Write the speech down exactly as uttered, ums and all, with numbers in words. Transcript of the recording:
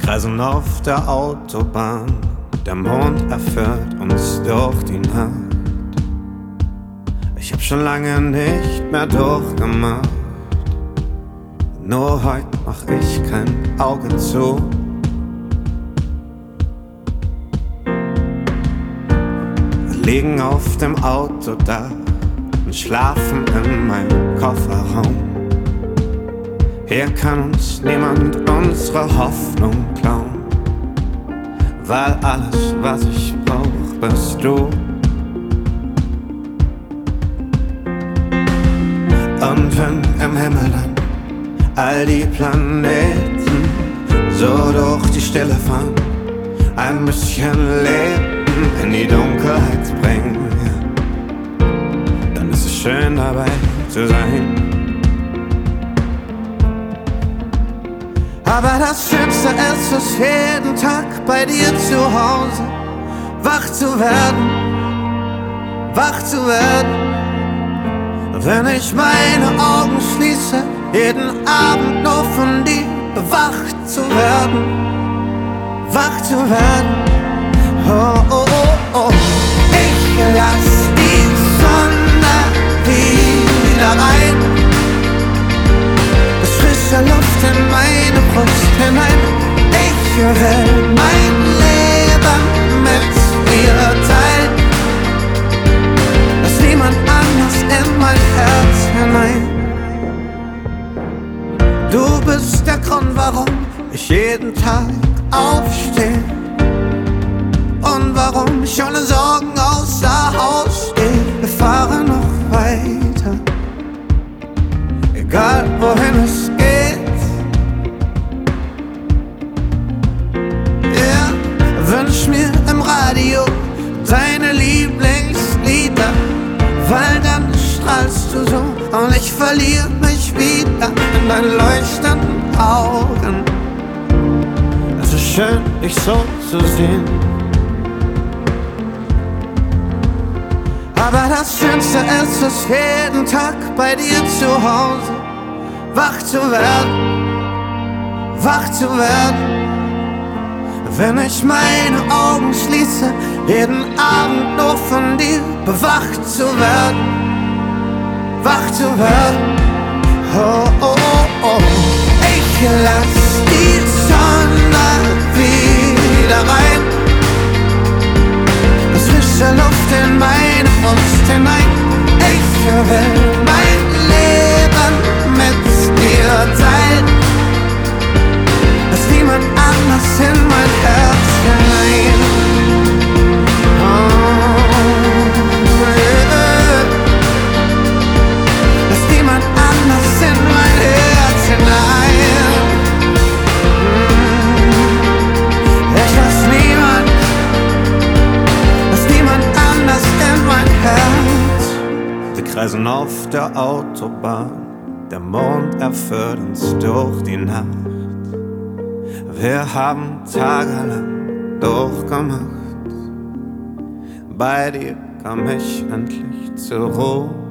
kreisen auf der Autobahn, der Mond erfüllt uns durch die Nacht. Ich hab schon lange nicht mehr durchgemacht, nur heute mach ich kein Auge zu. Wir liegen auf dem Autodach und schlafen in meinem Kofferraum. Hier kann uns niemand unsere Hoffnung klauen, weil alles, was ich brauch, bist du. Und wenn im Himmel dann all die Planeten so durch die Stille fahren, ein bisschen Leben in die Dunkelheit bringen, ja, dann ist es schön dabei zu sein. Aber das Schönste ist es, jeden Tag bei dir zu Hause wach zu werden, wach zu werden. Wenn ich meine Augen schließe, jeden Abend nur von dir bewacht zu werden, wach zu werden. Oh, oh, oh, oh. Ich lass die Sonne wieder rein, es frische Luft in meine Brust hinein. Ich will mein Leben mit dir teilen, lass niemand anders in mein Herz hinein. Du bist der Grund, warum ich jeden Tag aufstehe und warum ich ohne Sorgen außer Haus stehe. Wir fahren noch weiter, egal wohin es geht. Ja, wünsch mir im Radio deine Lieblingslieder, weil dann strahlst du so und ich verliere mich wieder in deinen leuchtenden Augen. Es ist schön, dich so zu sehen. Aber das Schönste ist es, jeden Tag bei dir zu Hause wach zu werden, wach zu werden. Wenn ich meine Augen schließe, jeden Abend nur von dir bewacht zu werden, wach zu werden. Oh, oh, oh, oh. Ich lass die Sonne wieder rein, es frische Luft in meine Brust hinein. Ich will mein Leben mit dir teilen, lass niemand anders in mein Herz hinein. Oh, yeah. Lass niemand anders in mein Herz hinein. Ich lass niemand, lass niemand anders in mein Herz. Wir kreisen auf der Autobahn, der Mond erfüllt uns durch die Nacht. Wir haben tagelang durchgemacht, bei dir kam ich endlich zur Ruhe.